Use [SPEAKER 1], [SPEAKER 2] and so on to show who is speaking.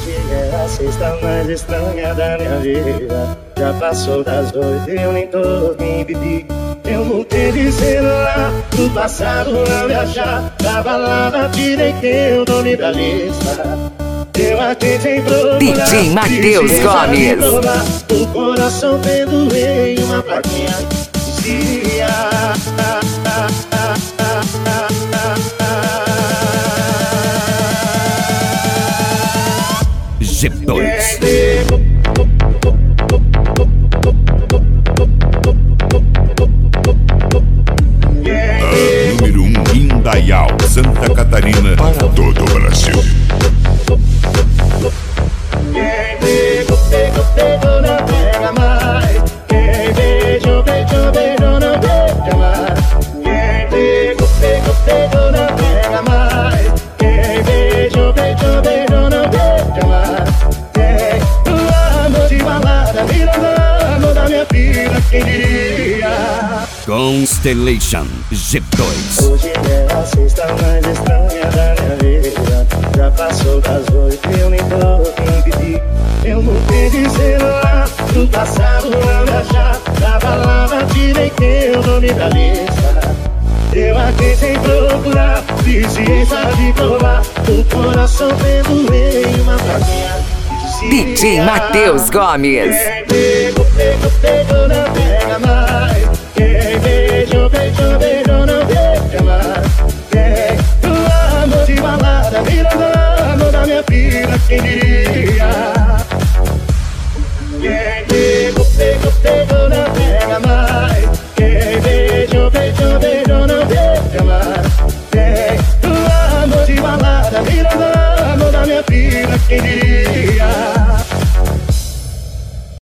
[SPEAKER 1] Hoje é a sexta mais estranha da minha vida. Já passou das 8 e eu nem tô quem bebi. Eu mudei de celular, no passado não viajar. Da balada tirei teu nome da lista. Eu aqui sem procurar
[SPEAKER 2] DJ Matheus Gomes.
[SPEAKER 1] O coração pendurei uma plaquinha. Dizia
[SPEAKER 2] G2.
[SPEAKER 3] Número 1 Indaial, Santa Catarina, para todo o Brasil.
[SPEAKER 1] Quem pegou, pegou, pegou, não pega mais. Quem beijou, beijou, beijou, não beija mais. Quem pegou, pegou, pegou, não pega mais. Quem beijou, beijou, beijou, não beija mais. Quem o amor de balada virou amor da minha vida, quem diria?
[SPEAKER 2] Constellation G2.
[SPEAKER 1] Hoje é a sexta mais estranha da minha vida. Já passou das 8 e eu nem tô quem pedi. Eu mudei de celular, no passado não viajar. Da balada tirei teu nome da lista. Eu aqui sem procurar, ciência de provar. O coração pendurei uma plaquinha.
[SPEAKER 2] DJ Matheus Gomes.
[SPEAKER 1] Quem pegou, pegou, pegou, não pega mais. Quem beijou, beijou, beijou, não beija mais. Quem o amor de balada virou amor da minha vida, quem diria? Quem pegou, pegou, pegou, não pega mais. Quem beijou, beijou, beijou, não beija mais. Quem o amor de balada virou amor da minha vida, quem diria?